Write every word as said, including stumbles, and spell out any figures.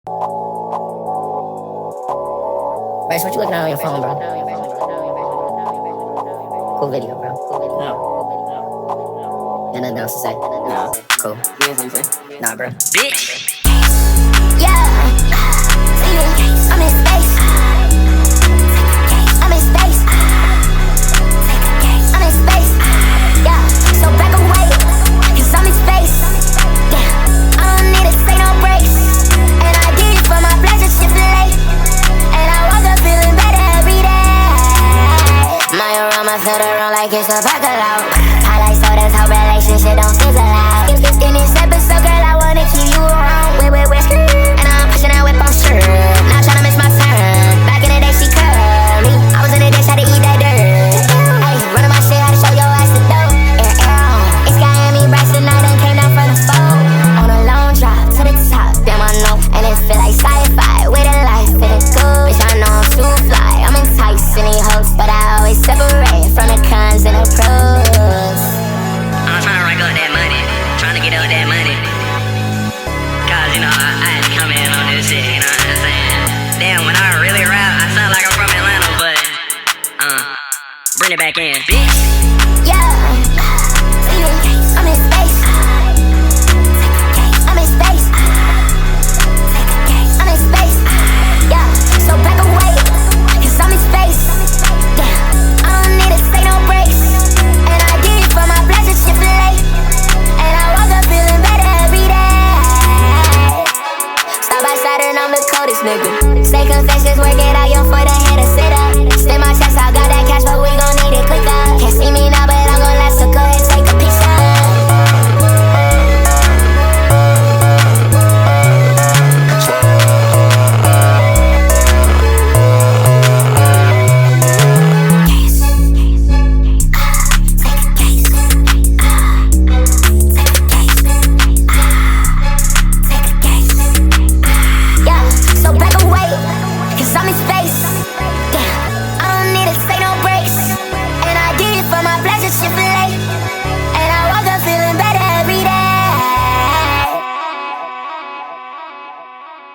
Bryce, what you looking at on your phone, bro? Cool video, bro. No. Got nothing else to say? No. Cool. You have something to say? Nah, bro. Bitch! Yeah, I'm in space. I'm in space. I'm in space. Yeah, so back away, cause I'm in space. Yeah, I don't need to say no breaks. And I did it for my pleasure, Chick-fil-A. And I woke up feeling better every day. My aroma felt around like it's a bacalao. Highlight sodas, how relationship don't fizzle out. In this episode, girl, I wanna keep you around. Wait, wait, wait, and I'm pushing that whip on sure. Not tryna miss my turn. Back in the day, she curved me. I was in the dish, had to eat that dirt. Hey, running my shit, had to show your ass the dope. Air, air on. It's got me Bryce tonight, done came down from the phone. On a long drive to the top, damn I know. And it feel like sci-fi, with a life, fit it good. Bitch, I know I'm too fly. I'm enticing these hoes, but I always separate from the cons and the pros. I'm trying to rank up that money, trying to get up that money. Cause, you know, I, I had to come in on this shit, you know what I'm saying? Damn, when I really rap, I sound like I'm from Atlanta, but, uh, bring it back in, bitch. Yeah, I'm in space. I'm in space. I'm in space. Yeah, so back away, cause I'm in space. Yeah, I don't need to say no breaks. And I did it for my pleasure, Chick-fil-A. And I woke up feeling better every day. Stop by Saturn, I'm the coldest nigga. Say confessions, work it out, your foot